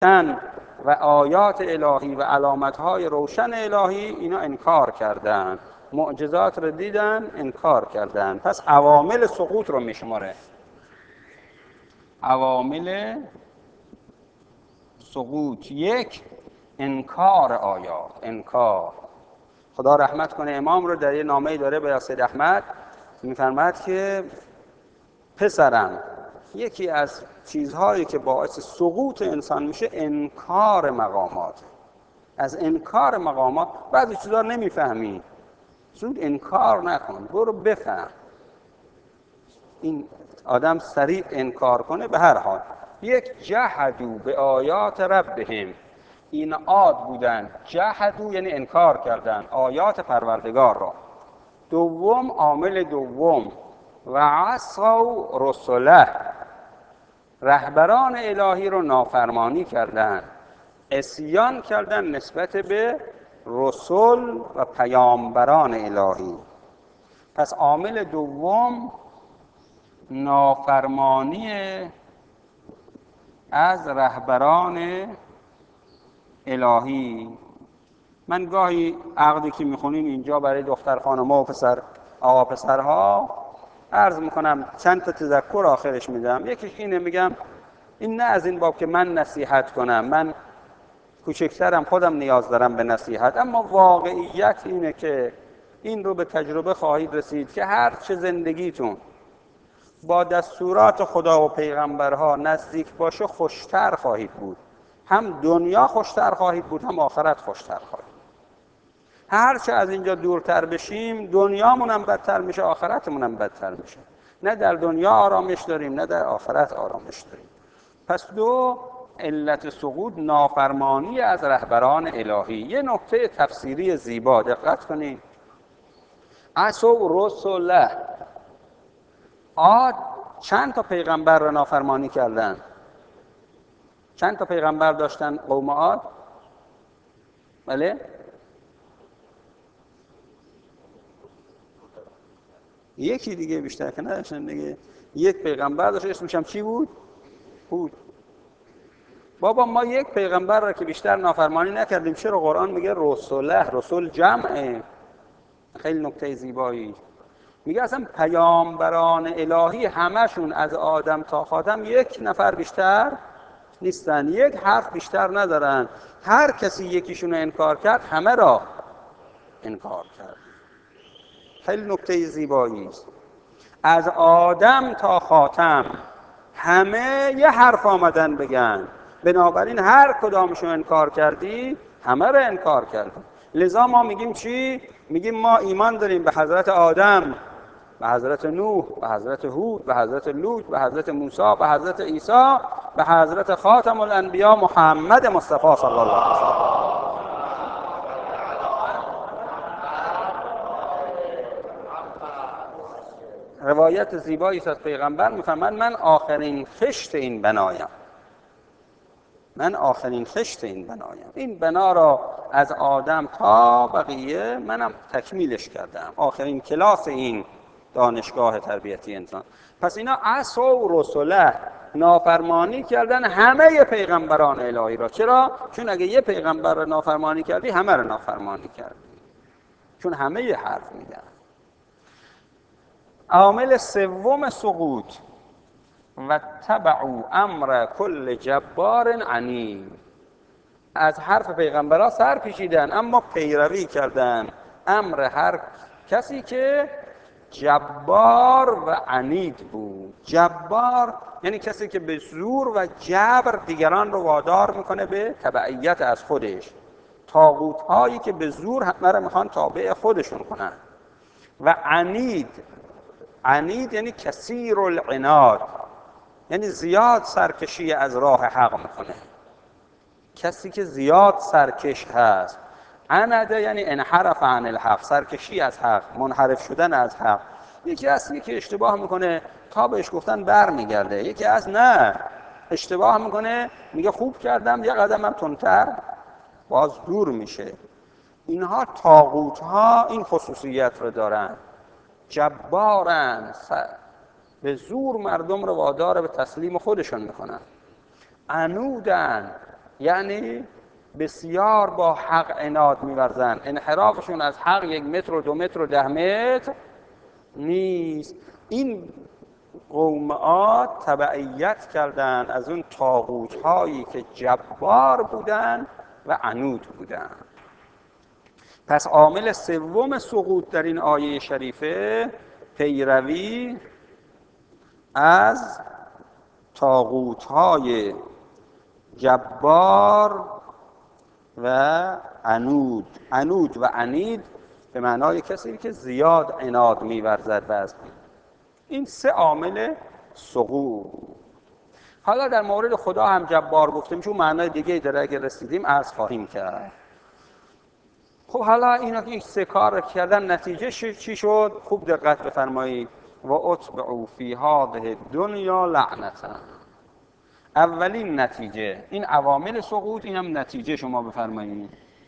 و آیات الهی و علامت‌های روشن الهی اینا انکار کردن، معجزات رو دیدن انکار کردن. پس عوامل سقوط رو میشماره. عوامل سقوط: یک، انکار آیات. انکار. خدا رحمت کنه امام رو در یه نامه‌ای داره به سید احمد می‌فرماید که پسرم، یکی از چیزهایی که باعث سقوط انسان میشه انکار مقامات. از انکار مقامات بعضی چیزا نمیفهمی، زود انکار نکن، برو بفهم. این آدم سریع انکار کنه. به هر حال، یک، جحدوا به آیات ربهم، این عاد بودن. جحدوا یعنی انکار کردن آیات پروردگار را. دوم، عامل دوم، و عصوا رسله، رهبران الهی رو نافرمانی کردن، عصیان کردن نسبت به رسول و پیامبران الهی. پس عامل دوم نافرمانی از رهبران الهی. من گاهی عقدی که میخونیم اینجا برای دختر خانم‌ها و آقا پسرها عرض میکنم، چند تا تذکر آخرش میدم. یکیش اینه، میگم این نه از این باب که من نصیحت کنم، من کوچکترم، خودم نیاز دارم به نصیحت، اما واقعیت اینه که این رو به تجربه خواهید رسید که هر چه زندگیتون با دستورات خدا و پیغمبرها نزدیک باشه خوشتر خواهید بود. هم دنیا خوشتر خواهید بود، هم آخرت خوشتر خواهید. هر چه از اینجا دورتر بشیم دنیامون هم بدتر میشه، آخرتمون هم بدتر میشه. نه در دنیا آرامش داریم، نه در آخرت آرامش داریم. پس دو، علت سقوط نافرمانی از رهبران الهی. یه نکته تفسیری زیبا دقت کنید. عصوا رسله، عاد چند تا پیغمبر را نافرمانی کردن؟ چند تا پیغمبر داشتن قوم عاد؟ بله؟ یکی دیگه، بیشتر که نداشتن دیگه. یک پیغمبر داشت، اسمش هم چی بود؟ هود. بابا ما یک پیغمبر را که بیشتر نافرمانی نکردیم، چرا قرآن میگه رسوله؟ رسول جمعه. خیلی نکته زیبایی. میگه اصلا پیامبران الهی همشون از آدم تا خاتم یک نفر بیشتر نیستن، یک حرف بیشتر ندارن. هر کسی یکیشون رو انکار کرد همه را انکار کرد. خیلی نکته زیبایی است. از آدم تا خاتم همه یه حرف آمدن بگن، بنابراین هر کدامشون انکار کردی همه را انکار کردی. لذا ما میگیم چی؟ میگیم ما ایمان داریم به حضرت آدم، به حضرت نوح، به حضرت هود، به حضرت لوط، به حضرت موسی، به حضرت عیسی، به حضرت خاتم الانبیا محمد مصطفی صلی الله علیه وسلم. روایت زیبایی است از پیغمبر، میفرماید من آخرین خشت این بنایم. من آخرین خشت این بنایم. این بنا را از آدم تا بقیه منم تکمیلش کردم، آخرین کلاس این دانشگاه تربیتی انسان. پس اینا عصوا رسله، نافرمانی کردن همه پیغمبران الهی را. چرا؟ چون اگه یه پیغمبر را نافرمانی کردی همه را نافرمانی کردی، چون همه یه حرف میگن. عامل سوم سقوط: و تبعوا امر کل جبار عنید، از حرف پیغمبرها سر پیچیدن اما پیروی کردن امر هر کسی که جبار و عنید بود. جبار یعنی کسی که به زور و جبر دیگران رو وادار میکنه به تبعیت از خودش. طاغوت هایی که به زور همه رو میخوان تابع خودشون کنن. و عنید، عنید یعنی کثیر العناد، یعنی زیاد سرکشی از راه حق میکنه. کسی که زیاد سرکش هست. عنده یعنی انحرف عن الحق، سرکشی از حق، منحرف شدن از حق. یکی از که اشتباه میکنه تا بهش گفتن بر میگرده، یکی از نه، اشتباه میکنه میگه خوب کردم، یه قدمم تندتر باز دور میشه. اینها طاغوت ها این خصوصیت رو دارن، جبارن، به زور مردم رو وادار به تسلیم خودشون میکنن. عنودن یعنی بسیار با حق عناد می‌ورزند. انحرافشون از حق 1 متر و 2 متر و 10 متر نیست. این قوم عاد تبعیت کردند از اون طاغوت‌هایی که جبار بودند و عنود بودند. پس عامل سوم سقوط در این آیه شریفه پیروی از طاغوت‌های جبار و عنود. عنود و عنید به معنای کسی که زیاد عناد می‌ورزد و از این 3 عامل سقوط. حالا در مورد خدا هم جبار گفتیم، چون معنای دیگه داره، اگه رسیدیم عرض خواهیم کرد. خب حالا اینا که 3 کار کردن نتیجه چی شد؟ خوب دقت بفرمایید. و اتبعوا فی هذه الدنیا لعنتا. اولین نتیجه، این عوامل سقوط، این هم نتیجه شما بفرمایید.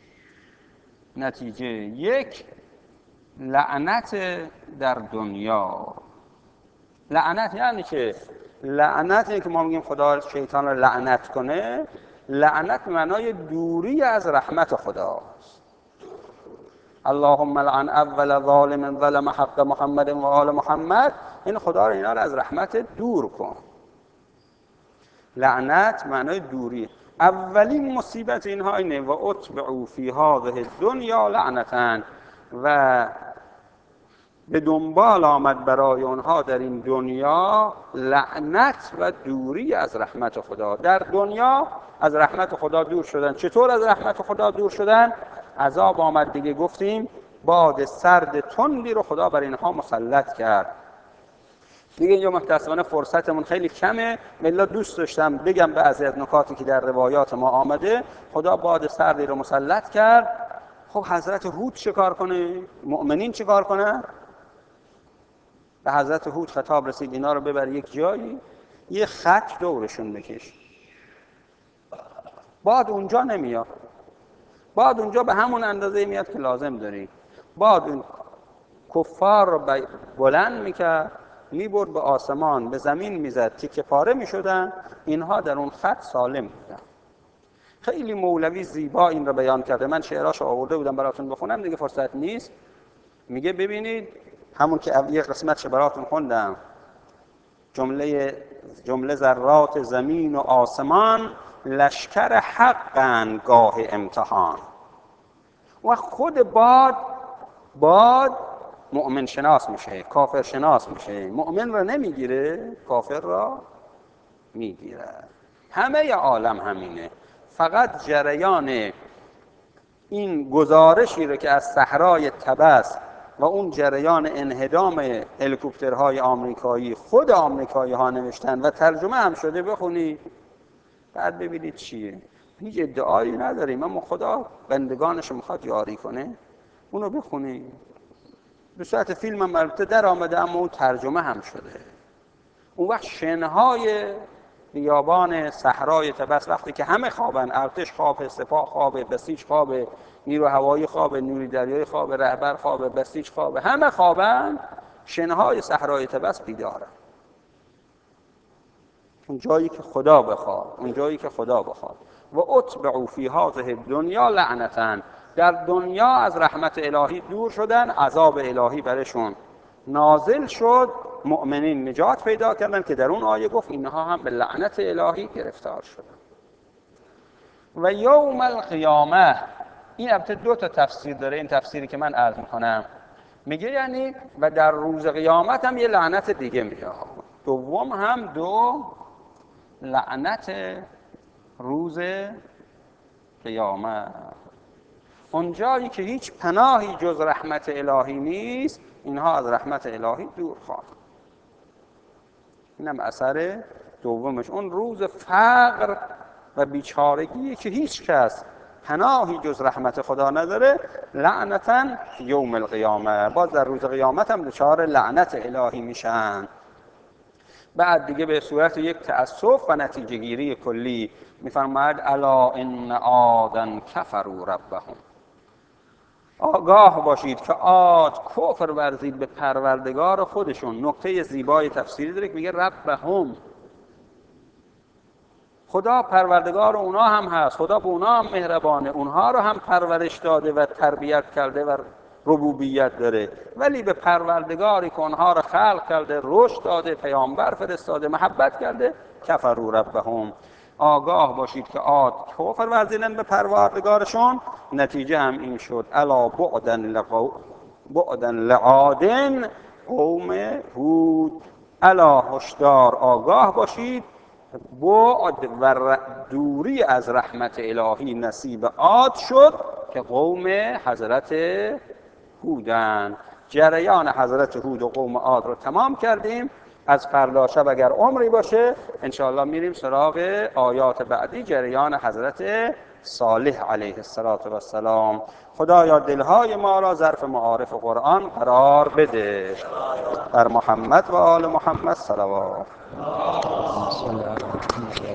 نتیجه 1 لعنت در دنیا. لعنت یعنی که لعنت اینه که ما میگیم خدا شیطان رو لعنت کنه. لعنت به معنای دوری از رحمت خداست. اللهم لعن اول ظالم ظلم حق محمد و آل محمد. این خدا رو اینا رو از رحمت دور کن. لعنت معنای دوری. اولین مصیبت اینها اینه و اتبعوا فی هذه الدنیا لعنتا، و به دنبال آمد برای اونها در این دنیا لعنت و دوری از رحمت خدا. در دنیا از رحمت خدا دور شدن. چطور از رحمت خدا دور شدن؟ عذاب آمد دیگه، گفتیم باد سرد تندی رو خدا بر اینها مسلط کرد. دیگه اینجا متأسفانه فرصتمون خیلی کمه. ملا دوست داشتم بگم بعضی از نکاتی که در روایات ما آمده. خدا باد سردی رو مسلط کرد. خب حضرت هود چیکار کنه؟ مؤمنین چیکار کنه؟ به حضرت هود خطاب رسید اینا رو ببر یک جایی، یه خط دورشون بکش. باد اونجا نمیاد. باد اونجا به همون اندازه میاد که لازم داری. باد اون کفار رو بلند میکرد، میبرد به آسمان، به زمین میزد، تیکه پاره میشدن. اینها در اون خط سالم بودن. خیلی مولوی زیبا این رو بیان کرده. من شعراشو آورده بودم براتون بخونم، دیگه فرصت نیست. میگه ببینید همون که یه قسمتش براتون خوندم، جمله ذرات زمین و آسمان لشکر حقن گاه امتحان. و خود باد مؤمن شناس میشه، کافر شناس میشه. مؤمن را نمیگیره، کافر را میگیره. همه عالم همینه. فقط جریان این گزارشی رو که از صحرای طبس و اون جریان انهدام هلیکوپترهای آمریکایی خود آمریکایی ها نوشتن و ترجمه هم شده، بخونی بعد ببینید چیه. هیچ ادعایی نداریم، اما خدا بندگانش میخواد یاری کنه. اونو بخونی. به صورت فیلم هم البته در آمده، اما اون ترجمه هم شده. اون وقت شنهای بیابان صحرای طبس وقتی که همه خوابن، ارتش خوابه، سپاه خوابه، بسیج خوابه، نیرو هوایی خوابه، نیروی دریایی خوابه، رهبر خوابه، بسیج خوابه، همه خوابن، شنهای صحرای طبس بیدارن. اون جایی که خدا بخواد، اون جایی که خدا بخواد. و اتبعوا فی هذه الدنیا لعنتا. در دنیا از رحمت الهی دور شدن، عذاب الهی برشون نازل شد. مؤمنین نجات پیدا کردن که در اون آیه گفت اینها هم به لعنت الهی گرفتار شدن. و یوم القیامه، این البته 2 تا تفسیر داره. این تفسیری که من عرض میکنم میگه یعنی و در روز قیامت هم یه لعنت دیگه میاد. دوم هم 2 لعنت روز قیامت. اونجایی که هیچ پناهی جز رحمت الهی نیست، اینها از رحمت الهی دور خواهند. اینم اثر دومش. اون روز فقر و بیچارگی که هیچ کس پناهی جز رحمت خدا نداره. لعنتا یوم القیامه. باز در روز قیامت هم دچار لعنت الهی میشن. بعد دیگه به صورت یک تأسف و نتیجه گیری کلی میفرماید الا ان عادا کفروا ربهم. آگاه باشید که عاد کفر ورزید به پروردگار خودشون. نکته زیبای تفسیری داره که میگه ربهم، خدا پروردگار اونا هم هست، خدا به اونا هم مهربانه، اونها رو هم پرورش داده و تربیت کرده و ربوبیت داره، ولی به پروردگاری که اونها رو خلق کرده، رشد داده، پیامبر فرستاده، محبت کرده، کفروا ربهم. آگاه باشید که عاد کفر ورزیدن به پروردگارشون، نتیجه هم این شد الا بعدا لعادن قوم هود. الا هشدار، آگاه باشید، بعد و دوری از رحمت الهی نصیب عاد شد که قوم حضرت هودن. جریان حضرت هود و قوم عاد رو تمام کردیم. از فردا شب اگر عمری باشه انشاءالله میریم سراغ آیات بعدی، جریان حضرت صالح علیه السلام. خدایا دلهای ما را ظرف معارف قرآن قرار بده. بر محمد و آل محمد صلوات.